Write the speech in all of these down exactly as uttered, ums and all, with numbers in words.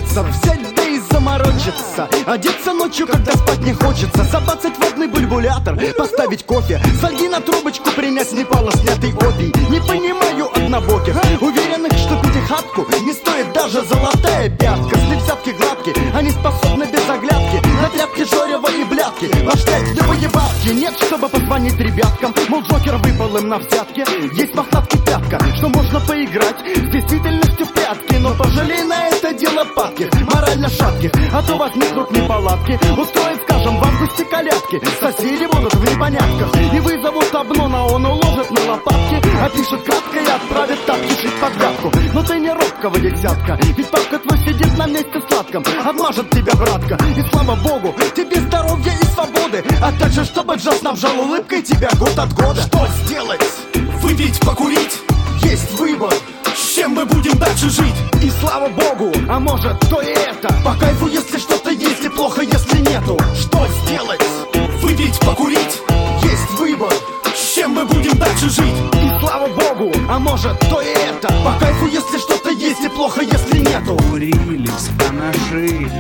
спрятаться, взять да и заморочиться, одеться ночью, когда спать не хочется, забацать водный бульбулятор, поставить кофе, сольги на трубочку, принять Непала снятый опий. Не понимаю однобоких, уверенных, что пятихатку не стоит даже золотая пятка. Сли взятки гладкие, они способны без оглядки на тряпки Жорева и блядки вошлять любые бабки. Нет, чтобы позвонить ребяткам, мол, Джокер выпал им на взятки. Есть мохнатки пятка, что можно поиграть с действительностью в прятки. Но пожалей на это дело падких, морально шатких, а то возникнут неполадки. Устроит, скажем, в августе колядки, соседи будут в непонятках и вызовут Обнона, он уложит на лопатки, опишет кратко и отправит тапки жить подгадку. Но ты не робкого десятка, ведь папка твой сидит на месте сладком, обмажет тебя, братка, и слава богу, тебе здоровья и свободы, а также чтобы джаз снабжал улыбкой тебя год от года. Что сделать? Выпить, покурить? Есть выбор, с чем мы будем дальше жить? И слава богу, а может то и это, по кайфу, если что-то есть, и плохо, если нету. Что сделать? Выпить, покурить? Есть выбор, с чем мы будем дальше жить? И слава богу, а может то и это, по кайфу, если что-то есть, и плохо, если нету. Курились, поножи.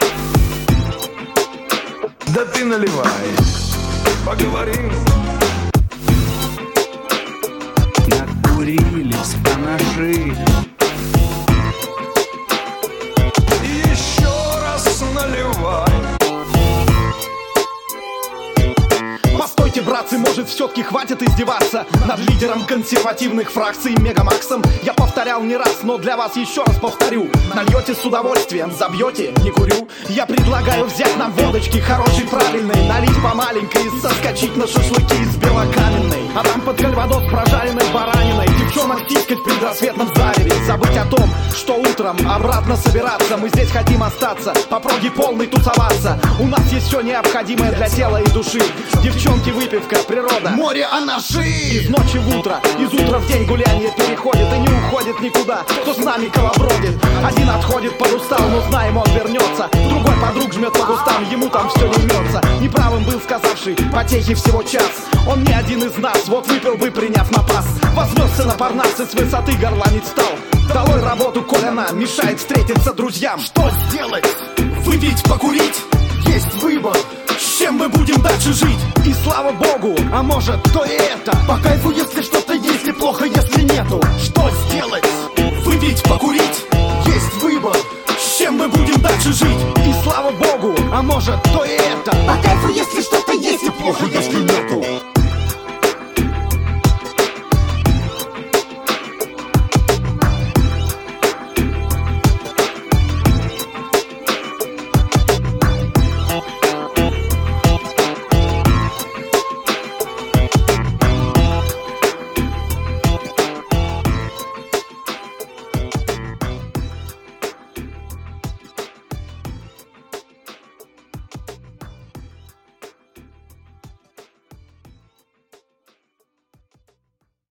Да ты наливай, поговорим. Накурились, поножи. И еще раз наливай. Постойте, братцы, может все-таки хватит издеваться над лидером консервативных фракций Мегамаксом. Я повторял не раз, но для вас еще раз повторю. Нальете с удовольствием, забьете, не курю. Я предлагаю взять нам водочки хорошей, правильной, налить по маленькой и соскочить на шашлыки из белокаменной. А там под кальвадос прожаренной бараниной девчонок тискать в предрассветном зареве. Забыть о том, что утром обратно собираться. Мы здесь хотим остаться, по проге полной тусоваться. У нас есть все необходимое для тела и души. Девчонки, выпивка, природа, море, анаши. Из ночи в утро, из утра в день гуляние переходит и не уходит никуда. Кто с нами колобродит? Один отходит подустал, но знаем, он вернется. Другой подруг жмет по кустам, ему там все не мнется. Неправым был сказавший, потехи всего час. Он не один из нас, вот выпил бы, приняв напас. Вознесся на Парнас и с высоты горланить стал. Долой работу, коль она мешает встретиться друзьям. Что сделать? Выпить, покурить? Есть выбор, с чем мы будем дальше жить? и слава богу, а может то и это, по кайфу, если что-то есть, и плохо, если нету. Что сделать? Выпить, покурить? Есть выбор, с чем мы будем дальше жить? и слава богу, а может то и это, по кайфу, если что-то есть, и плохо, если нету.